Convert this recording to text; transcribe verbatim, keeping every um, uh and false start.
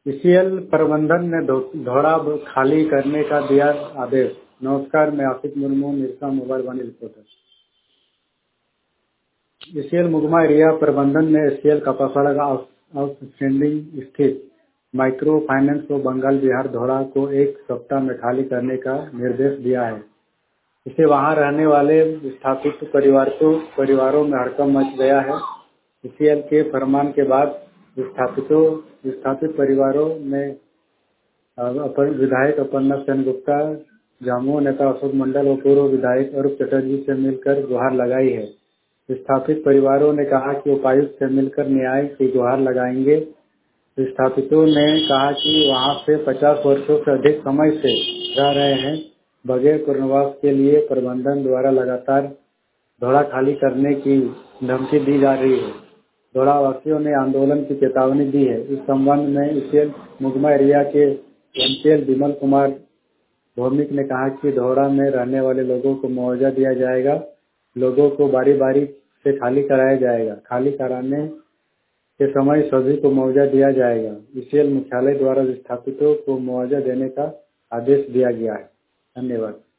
ECL प्रबंधन ने धौड़ा खाली करने का दिया आदेश। नमस्कार, मैं Asif Murmu, Mirza mobile Vaani reporter. ECL Mugma area प्रबंधन ने ईसीएल कपासाड़ा आउटस्टैंडिंग स्थित माइक्रो फाइनेंस और बंगाल बिहार धौड़ा को एक सप्ताह में खाली करने का निर्देश दिया है। इसे वहां रहने वाले विस्थापित परिवार को परिवारों में हड़कंप मच गया है। ईसीएल के फरमान के बाद विस्थापितों विस्थापित परिवारों में अपर विधायक अपर्णा सेनगुप्ता, झामुमो नेता अशोक मंडल और पूर्व विधायक अरूप चटर्जी से मिलकर गुहार लगाई है। विस्थापित परिवारों ने कहा कि उपायुक्त से मिलकर न्याय की गुहार लगाएंगे। विस्थापितों ने कहा कि वहां से पचास वर्षों से अधिक समय से रह रहे हैं। बगैर पुनर्वास के लिए प्रबंधन द्वारा लगातार धौड़ा खाली करने की धमकी दी जा रही है। धौड़ा वासियों ने आंदोलन की चेतावनी दी है। इस संबंध में ईसीएल मुगमा एरिया के एमपीएल विमल कुमार भौमिक ने कहा कि धौड़ा में रहने वाले लोगों को मुआवजा दिया जाएगा। लोगों को बारी बारी से खाली कराया जाएगा। खाली कराने के समय सभी को मुआवजा दिया जाएगा। ईसीएल मुख्यालय द्वारा विस्थापितों को मुआवजा देने का आदेश दिया गया है। धन्यवाद।